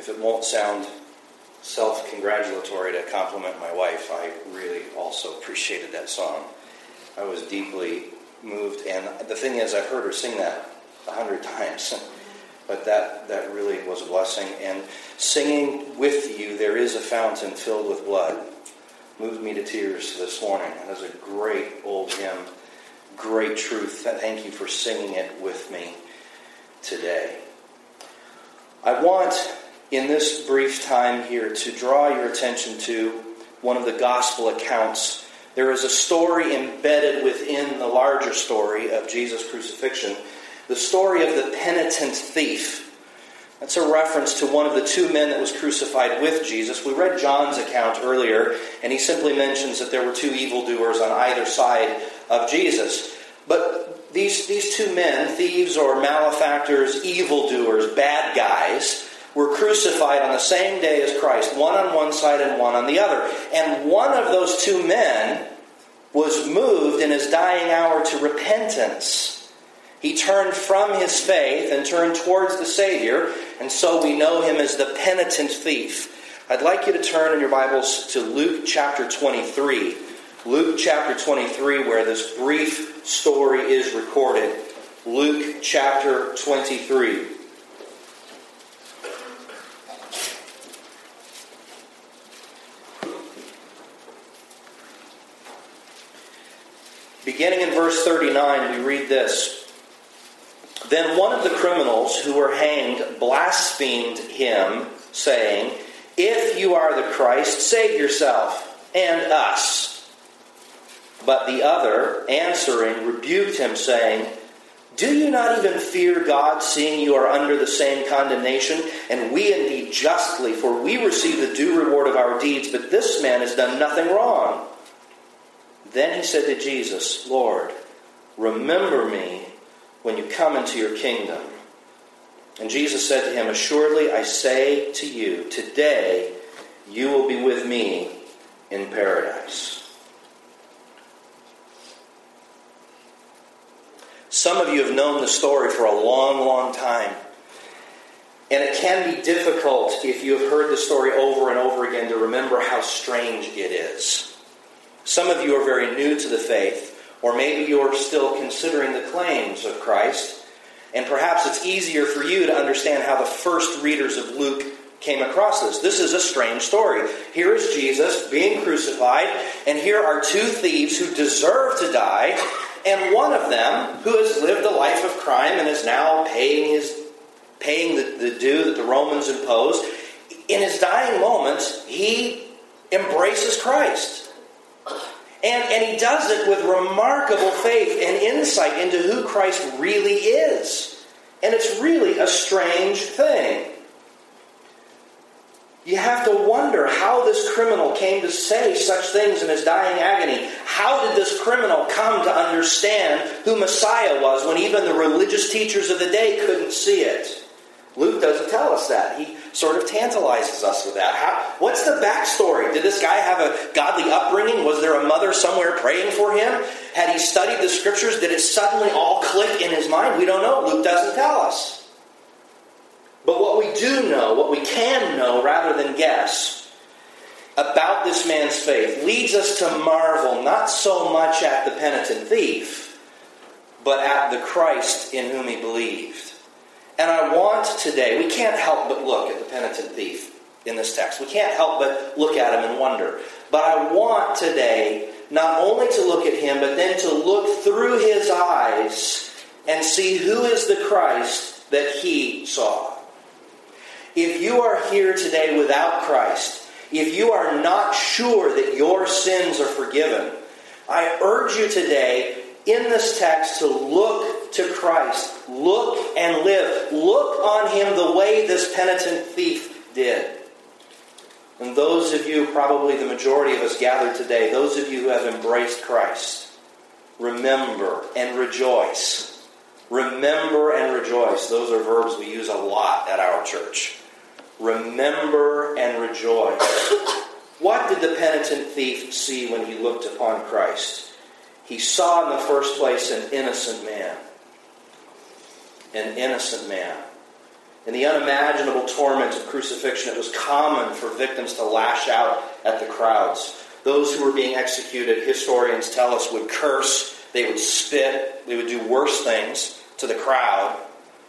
if it won't sound self-congratulatory to compliment my wife, I really also appreciated that song. I was deeply moved, and the thing is, I've heard her sing that 100 times, but that really was a blessing. And singing with you, There Is a Fountain Filled with Blood, moved me to tears this morning. It was a great old hymn, great truth. Thank you for singing it with me today. I want, in this brief time here, to draw your attention to one of the gospel accounts. There is a story embedded within the larger story of Jesus' crucifixion, the story of the penitent thief. That's a reference to one of the two men that was crucified with Jesus. We read John's account earlier, and he simply mentions that there were two evildoers on either side of Jesus. But these two men, thieves or malefactors, evildoers, bad guys, were crucified on the same day as Christ, one on one side and one on the other. And one of those two men was moved in his dying hour to repentance. He turned from his faith and turned towards the Savior, and so we know him as the penitent thief. I'd like you to turn in your Bibles to Luke chapter 23. Luke chapter 23, where this brief story is recorded. Luke chapter 23. Beginning in verse 39, we read this. Then one of the criminals who were hanged blasphemed him, saying, "If you are the Christ, save yourself and us." But the other, answering, rebuked him, saying, "Do you not even fear God, seeing you are under the same condemnation? And we indeed justly, for we receive the due reward of our deeds, but this man has done nothing wrong." Then he said to Jesus, "Lord, remember me when you come into your kingdom." And Jesus said to him, "Assuredly I say to you, today you will be with me in paradise." Some of you have known the story for a long, long time. And it can be difficult, if you have heard the story over and over again, to remember how strange it is. Some of you are very new to the faith, or maybe you're still considering the claims of Christ, and perhaps it's easier for you to understand how the first readers of Luke came across this. This is a strange story. Here is Jesus being crucified, and here are two thieves who deserve to die, and one of them, who has lived a life of crime and is now paying the due that the Romans imposed, in his dying moments, he embraces Christ. And he does it with remarkable faith and insight into who Christ really is. And it's really a strange thing. You have to wonder how this criminal came to say such things in his dying agony. How did this criminal come to understand who Messiah was when even the religious teachers of the day couldn't see it? Luke doesn't tell us that. He sort of tantalizes us with that. What's the backstory? Did this guy have a godly upbringing? Was there a mother somewhere praying for him? Had he studied the scriptures? Did it suddenly all click in his mind? We don't know. Luke doesn't tell us. But what we do know, what we can know rather than guess about this man's faith leads us to marvel not so much at the penitent thief, but at the Christ in whom he believed. And I want today, we can't help but look at the penitent thief in this text. We can't help but look at him and wonder. But I want today not only to look at him, but then to look through his eyes and see who is the Christ that he saw. If you are here today without Christ, if you are not sure that your sins are forgiven, I urge you today in this text to look to Christ. Look and live. Look on him the way this penitent thief did. And those of you, probably the majority of us gathered today, those of you who have embraced Christ, remember and rejoice. Remember and rejoice. Those are verbs we use a lot at our church. Remember and rejoice. What did the penitent thief see when he looked upon Christ? He saw in the first place an innocent man. An innocent man. In the unimaginable torment of crucifixion, it was common for victims to lash out at the crowds. Those who were being executed, historians tell us, would curse, they would spit, they would do worse things to the crowd.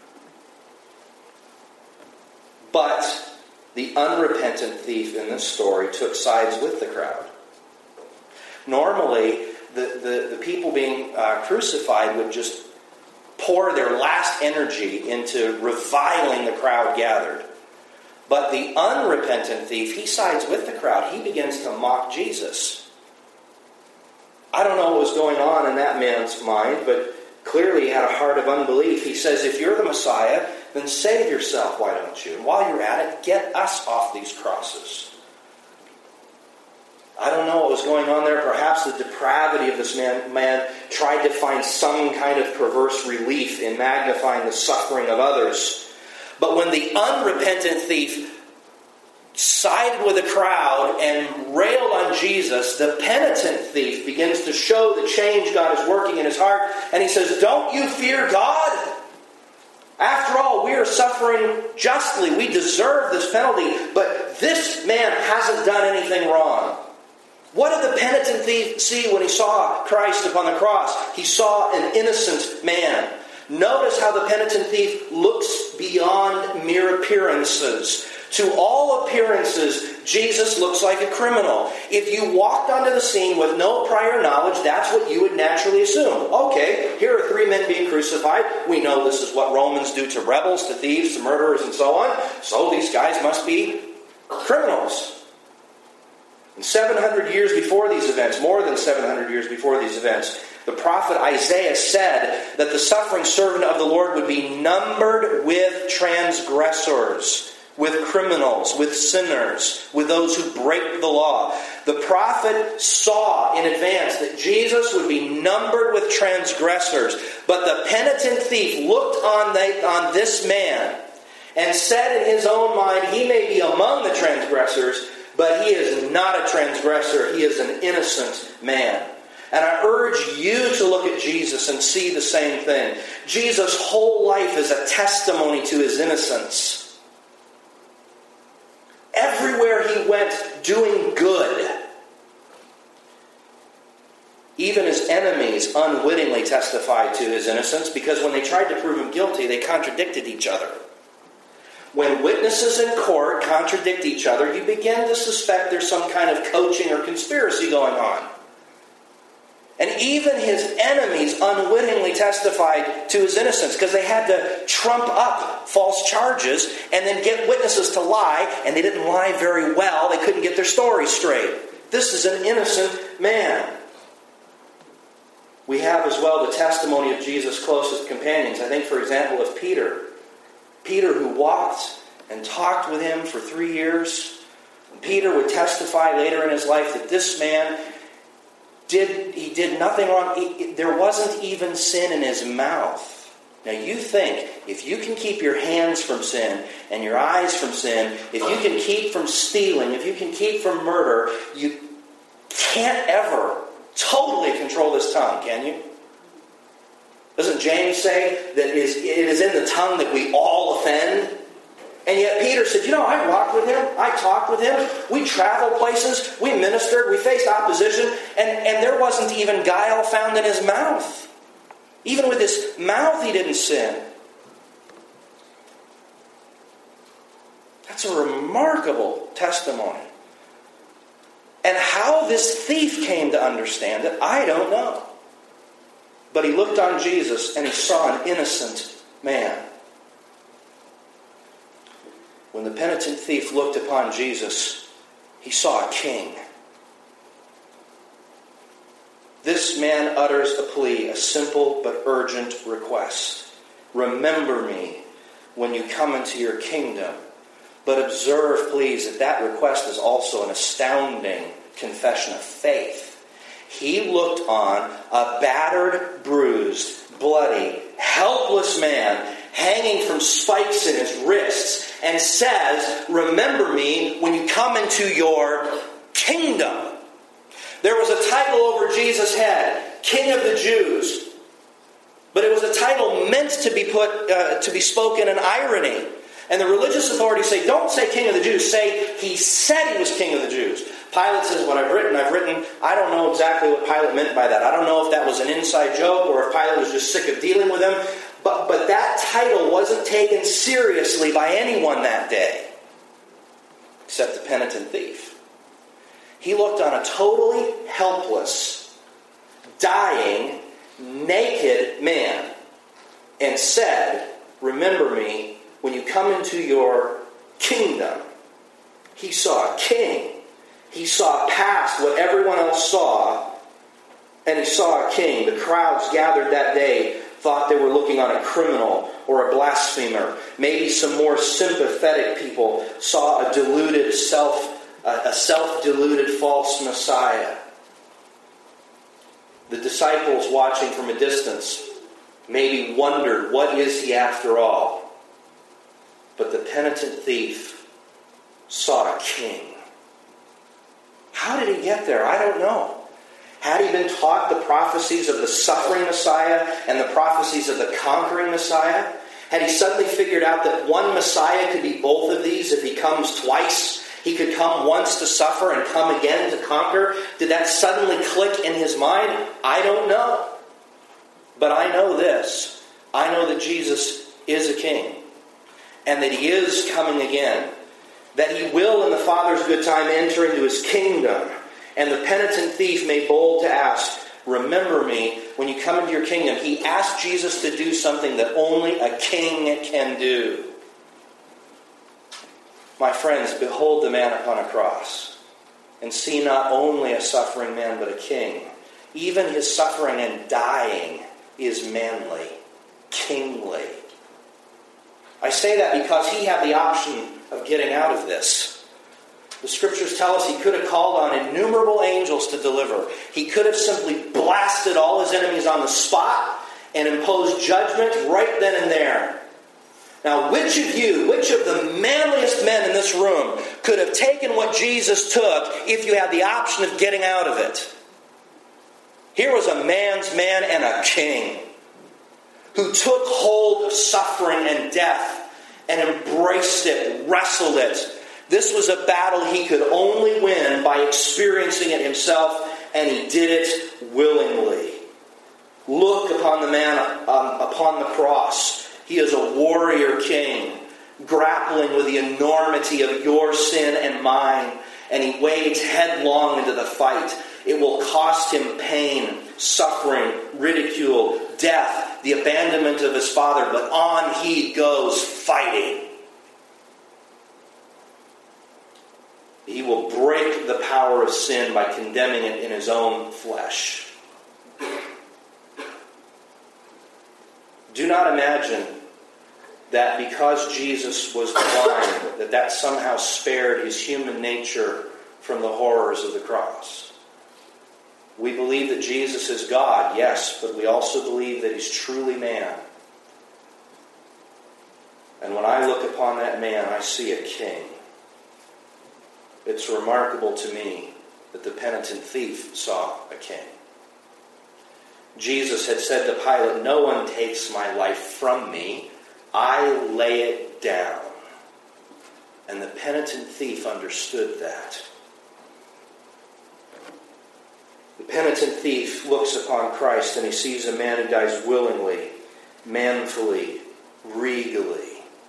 But the unrepentant thief in this story took sides with the crowd. Normally, the people being crucified would just pour their last energy into reviling the crowd gathered. But the unrepentant thief, he sides with the crowd. He begins to mock Jesus. I don't know what was going on in that man's mind, but clearly he had a heart of unbelief. He says, if you're the Messiah, then save yourself, why don't you? And while you're at it, get us off these crosses. I don't know what was going on there. Perhaps the depravity of this man tried to find some kind of perverse relief in magnifying the suffering of others. But when the unrepentant thief sided with the crowd and railed on Jesus, the penitent thief begins to show the change God is working in his heart. And he says, don't you fear God? After all, we are suffering justly. We deserve this penalty. But this man hasn't done anything wrong. What did the penitent thief see when he saw Christ upon the cross? He saw an innocent man. Notice how the penitent thief looks beyond mere appearances. To all appearances, Jesus looks like a criminal. If you walked onto the scene with no prior knowledge, that's what you would naturally assume. Okay, here are 3 men being crucified. We know this is what Romans do to rebels, to thieves, to murderers, and so on. So these guys must be criminals. And 700 years before these events, more than 700 years before these events, the prophet Isaiah said that the suffering servant of the Lord would be numbered with transgressors, with criminals, with sinners, with those who break the law. The prophet saw in advance that Jesus would be numbered with transgressors. But the penitent thief looked on this man and said in his own mind, he may be among the transgressors, but he is not a transgressor. He is an innocent man. And I urge you to look at Jesus and see the same thing. Jesus' whole life is a testimony to his innocence. Everywhere he went, doing good. Even his enemies unwittingly testified to his innocence, because when they tried to prove him guilty, they contradicted each other. When witnesses in court contradict each other, you begin to suspect there's some kind of coaching or conspiracy going on. And even his enemies unwittingly testified to his innocence, because they had to trump up false charges and then get witnesses to lie, and they didn't lie very well. They couldn't get their story straight. This is an innocent man. We have as well the testimony of Jesus' closest companions. I think, for example, of Peter. Peter, who walked and talked with him for 3 years. Peter would testify later in his life that this man did nothing wrong. There wasn't even sin in his mouth. Now you think, if you can keep your hands from sin and your eyes from sin, if you can keep from stealing, if you can keep from murder, you can't ever totally control this tongue, can you? Doesn't James say that it is in the tongue that we all offend? And yet Peter said, I walked with him, I talked with him, we traveled places, we ministered, we faced opposition, and there wasn't even guile found in his mouth. Even with his mouth he didn't sin. That's a remarkable testimony. And how this thief came to understand it, I don't know. But he looked on Jesus and he saw an innocent man. When the penitent thief looked upon Jesus, he saw a king. This man utters a plea, a simple but urgent request. Remember me when you come into your kingdom. But observe, please, that request is also an astounding confession of faith. He looked on a battered, bruised, bloody, helpless man hanging from spikes in his wrists and says, remember me when you come into your kingdom. There was a title over Jesus' head, King of the Jews. But it was a title meant to be spoken in irony. And the religious authorities say, don't say king of the Jews. Say, he said he was king of the Jews. Pilate says, what I've written. I don't know exactly what Pilate meant by that. I don't know if that was an inside joke or if Pilate was just sick of dealing with him. But that title wasn't taken seriously by anyone that day, except the penitent thief. He looked on a totally helpless, dying, naked man and said, remember me when you come into your kingdom. He saw a king. He saw past what everyone else saw, and he saw a king. The crowds gathered that day thought they were looking on a criminal or a blasphemer. Maybe some more sympathetic people saw a deluded self-deluded false Messiah. The disciples watching from a distance maybe wondered, what is he after all? But the penitent thief saw a king. How did he get there? I don't know. Had he been taught the prophecies of the suffering Messiah and the prophecies of the conquering Messiah? Had he suddenly figured out that one Messiah could be both of these if he comes twice? He could come once to suffer and come again to conquer? Did that suddenly click in his mind? I don't know. But I know this. I know that Jesus is a king. And that he is coming again. That he will, in the Father's good time, enter into his kingdom. And the penitent thief made bold to ask, remember me when you come into your kingdom. He asked Jesus to do something that only a king can do. My friends, behold the man upon a cross, and see not only a suffering man, but a king. Even his suffering and dying is manly, kingly. I say that because he had the option of getting out of this. The scriptures tell us he could have called on innumerable angels to deliver. He could have simply blasted all his enemies on the spot and imposed judgment right then and there. Now, which of the manliest men in this room could have taken what Jesus took if you had the option of getting out of it? Here was a man's man and a king who took hold of suffering and death and embraced it, wrestled it. This was a battle he could only win by experiencing it himself, and he did it willingly. Look upon the man upon the cross. He is a warrior king, grappling with the enormity of your sin and mine, and he wades headlong into the fight. It will cost him pain, suffering, ridicule, death, the abandonment of his Father, but on he goes fighting. He will break the power of sin by condemning it in his own flesh. Do not imagine that because Jesus was divine, that somehow spared his human nature from the horrors of the cross. We believe that Jesus is God, yes, but we also believe that he's truly man. And when I look upon that man, I see a king. It's remarkable to me that the penitent thief saw a king. Jesus had said to Pilate, no one takes my life from me. I lay it down. And the penitent thief understood that. The penitent thief looks upon Christ and he sees a man who dies willingly, manfully, regally.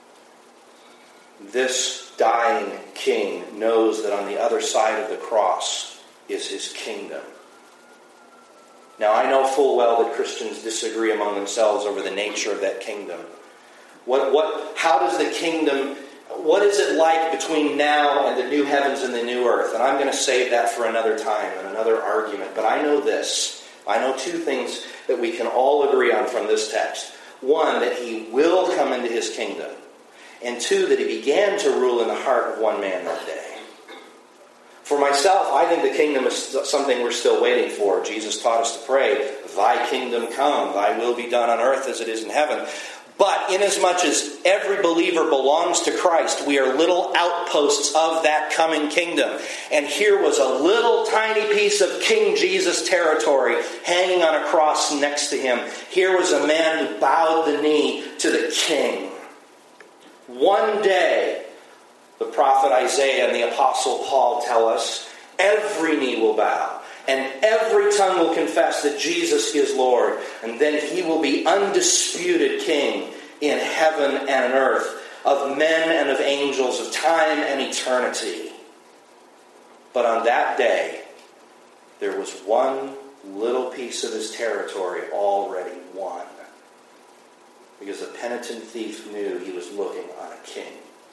This dying king knows that on the other side of the cross is his kingdom. Now, I know full well that Christians disagree among themselves over the nature of that kingdom. How does the kingdom, what is it like between now and the new heavens and the new earth? And I'm going to save that for another time and another argument. But I know this. I know two things that we can all agree on from this text. One, that he will come into his kingdom. And two, that he began to rule in the heart of one man that day. For myself, I think the kingdom is something we're still waiting for. Jesus taught us to pray, thy kingdom come, thy will be done on earth as it is in heaven. But inasmuch as every believer belongs to Christ, we are little outposts of that coming kingdom. And here was a little tiny piece of King Jesus territory hanging on a cross next to him. Here was a man who bowed the knee to the king. One day, the prophet Isaiah and the apostle Paul tell us, every knee will bow and every tongue will confess that Jesus is Lord. And then he will be undisputed king in heaven and earth, of men and of angels, of time and eternity. But on that day, there was one little piece of his territory already won. Because the penitent thief knew he was looking on a king.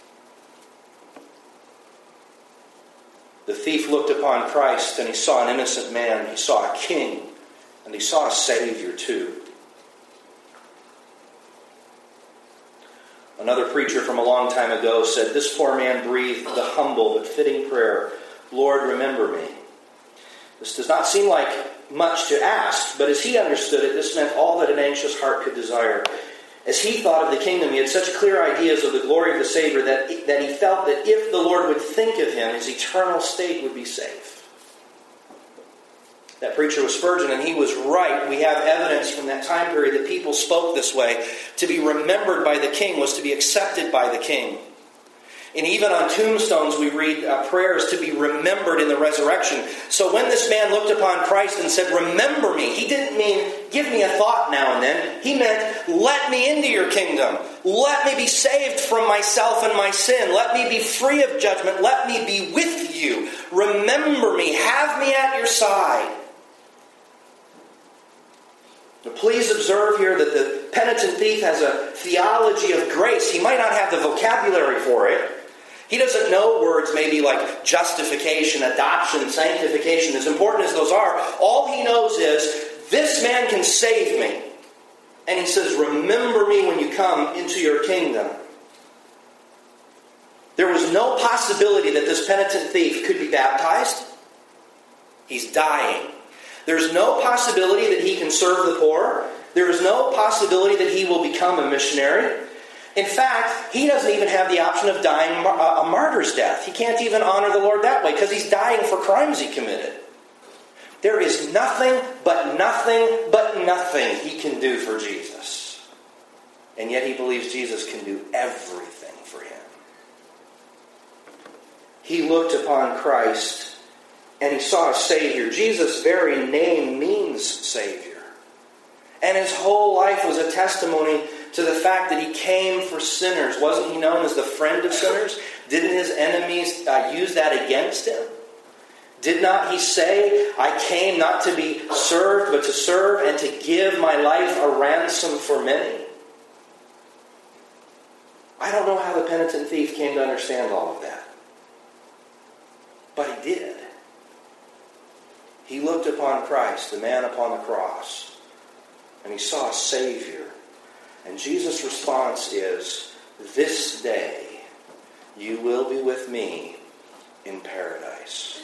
The thief looked upon Christ and he saw an innocent man. He saw a king. And he saw a Savior too. Another preacher from a long time ago said, this poor man breathed the humble but fitting prayer, Lord, remember me. This does not seem like much to ask, but as he understood it, this meant all that an anxious heart could desire. As he thought of the kingdom, he had such clear ideas of the glory of the Savior that he felt that if the Lord would think of him, his eternal state would be safe. That preacher was Spurgeon, and he was right. We have evidence from that time period that people spoke this way. To be remembered by the king was to be accepted by the king. And even on tombstones we read prayers to be remembered in the resurrection. So when this man looked upon Christ and said, remember me, he didn't mean give me a thought now and then. He meant let me into your kingdom. Let me be saved from myself and my sin. Let me be free of judgment. Let me be with you. Remember me. Have me at your side. Now, please observe here that the penitent thief has a theology of grace. He might not have the vocabulary for it. He doesn't know words maybe like justification, adoption, sanctification. As important as those are, all he knows is, this man can save me. And he says, remember me when you come into your kingdom. There was no possibility that this penitent thief could be baptized. He's dying. There's no possibility that he can serve the poor. There is no possibility that he will become a missionary. In fact, he doesn't even have the option of dying a martyr's death. He can't even honor the Lord that way because he's dying for crimes he committed. There is nothing but nothing he can do for Jesus. And yet he believes Jesus can do everything for him. He looked upon Christ and he saw a Savior. Jesus' very name means Savior. And his whole life was a testimony to the fact that he came for sinners. Wasn't he known as the friend of sinners? Didn't his enemies use that against him? Did not he say, I came not to be served, but to serve and to give my life a ransom for many? I don't know how the penitent thief came to understand all of that. But he did. He looked upon Christ, the man upon the cross, and he saw a Savior. And Jesus' response is, this day you will be with me in paradise.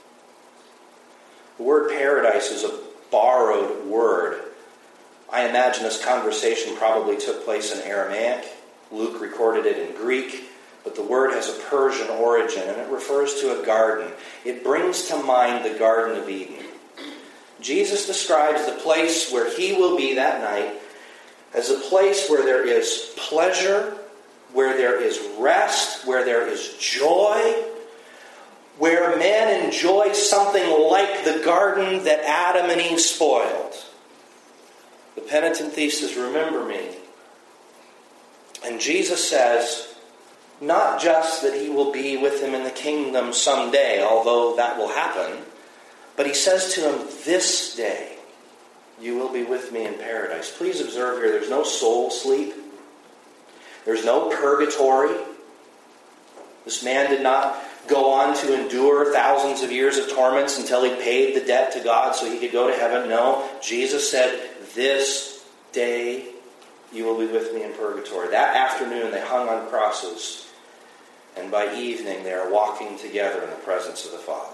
The word paradise is a borrowed word. I imagine this conversation probably took place in Aramaic. Luke recorded it in Greek. But the word has a Persian origin, and it refers to a garden. It brings to mind the Garden of Eden. Jesus describes the place where he will be that night as a place where there is pleasure, where there is rest, where there is joy, where man enjoys something like the garden that Adam and Eve spoiled. The penitent thief says, remember me. And Jesus says, not just that he will be with him in the kingdom someday, although that will happen, but he says to him, this day you will be with me in paradise. Please observe here, there's no soul sleep. There's no purgatory. This man did not go on to endure thousands of years of torments until he paid the debt to God so he could go to heaven. No, Jesus said, this day you will be with me in purgatory. That afternoon they hung on crosses, and by evening they are walking together in the presence of the Father.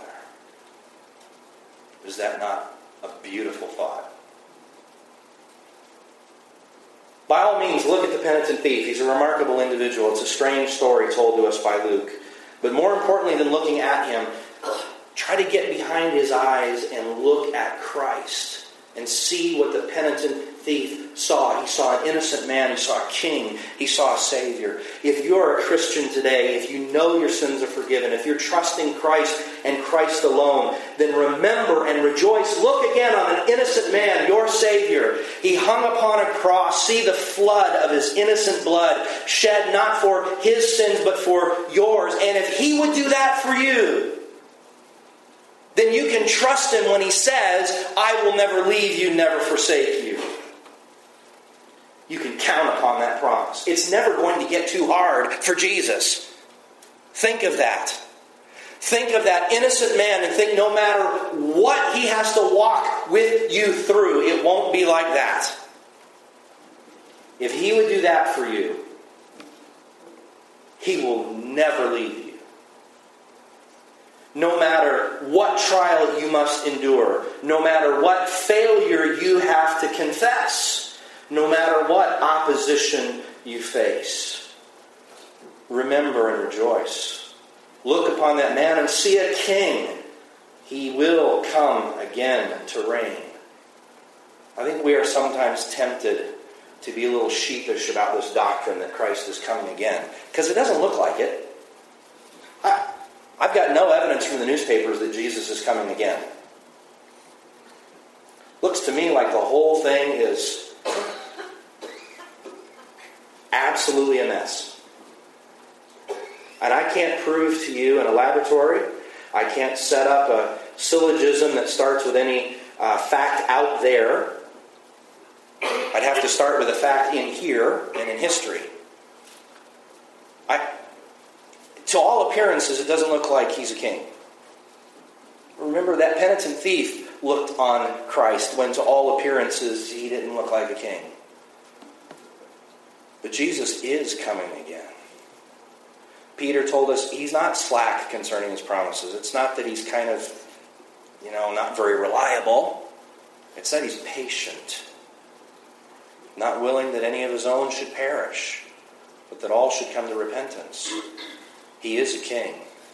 Is that not a beautiful thought? By all means, look at the penitent thief. He's a remarkable individual. It's a strange story told to us by Luke. But more importantly than looking at him, try to get behind his eyes and look at Christ. and see what the penitent thief saw. He saw an innocent man. He saw a king. He saw a Savior. If you're a Christian today, if you know your sins are forgiven, if you're trusting Christ and Christ alone, then remember and rejoice. Look again on an innocent man, your Savior. He hung upon a cross. See the flood of his innocent blood shed not for his sins but for yours. And if he would do that for you, then you can trust him when he says, I will never leave you, never forsake you. You can count upon that promise. It's never going to get too hard for Jesus. Think of that. Think of that innocent man and think no matter what he has to walk with you through, it won't be like that. If he would do that for you, he will never leave you. No matter what trial you must endure, no matter what failure you have to confess, no matter what opposition you face, remember and rejoice. Look upon that man and see a king. He will come again to reign. I think we are sometimes tempted to be a little sheepish about this doctrine that Christ is coming again, because it doesn't look like it. I've got no evidence from the newspapers that Jesus is coming again. Looks to me like the whole thing is absolutely a mess. And I can't prove to you in a laboratory, I can't set up a syllogism that starts with any fact out there. I'd have to start with a fact in here and in history. To all appearances, it doesn't look like he's a king. Remember, that penitent thief looked on Christ when to all appearances he didn't look like a king. But Jesus is coming again. Peter told us he's not slack concerning his promises. It's not that he's kind of, not very reliable. It's that he's patient. Not willing that any of his own should perish, but that all should come to repentance. He is a king,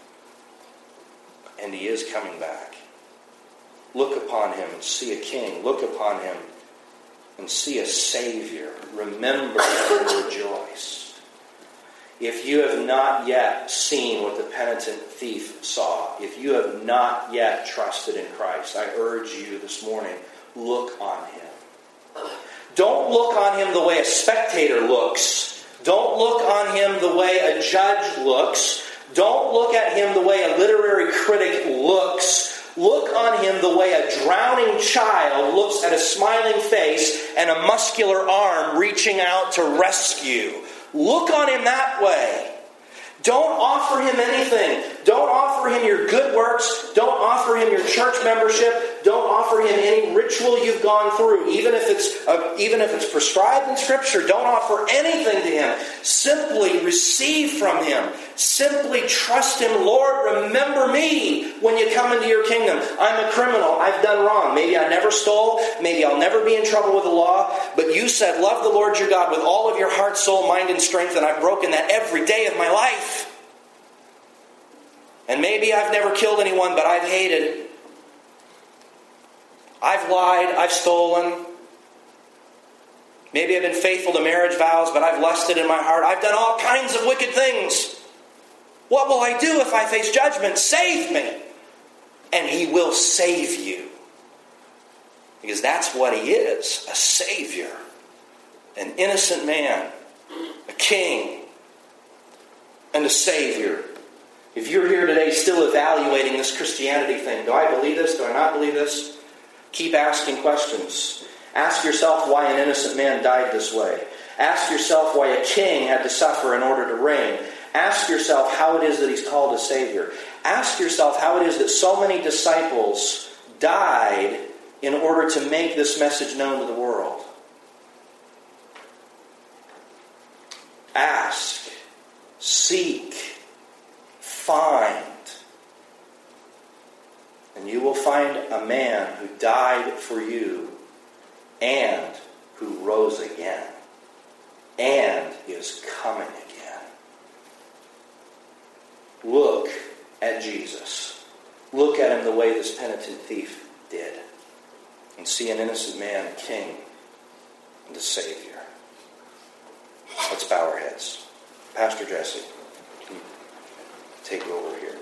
and he is coming back. Look upon him and see a king. Look upon him and see a Savior. Remember and rejoice. If you have not yet seen what the penitent thief saw, if you have not yet trusted in Christ, I urge you this morning, look on him. Don't look on him the way a spectator looks. Don't look on him the way a judge looks. Don't look at him the way a literary critic looks. Look on him the way a drowning child looks at a smiling face and a muscular arm reaching out to rescue. Look on him that way. Don't offer him anything. Don't offer him your good works. Don't offer him your church membership. Don't offer him any ritual you've gone through, even if it's prescribed in Scripture. Don't offer anything to him. Simply receive from him. Simply trust him. Lord, remember me when you come into your kingdom. I'm a criminal. I've done wrong. Maybe I never stole. Maybe I'll never be in trouble with the law. But you said, love the Lord your God with all of your heart, soul, mind, and strength. And I've broken that every day of my life. And maybe I've never killed anyone, but I've hated. I've lied. I've stolen. Maybe I've been faithful to marriage vows, but I've lusted in my heart. I've done all kinds of wicked things. What will I do if I face judgment? Save me. And he will save you. Because that's what he is, a Savior. An innocent man. A king. And a Savior. If you're here today still evaluating this Christianity thing, do I believe this? Do I not believe this? Keep asking questions. Ask yourself why an innocent man died this way. Ask yourself why a king had to suffer in order to reign. Ask yourself how it is that he's called a Savior. Ask yourself how it is that so many disciples died in order to make this message known to the world. Ask, seek, find. And you will find a man who died for you and who rose again and is coming again. Look at Jesus. Look at him the way this penitent thief did. and see an innocent man, a king, and a Savior. Let's bow our heads. Pastor Jesse, can you take over here?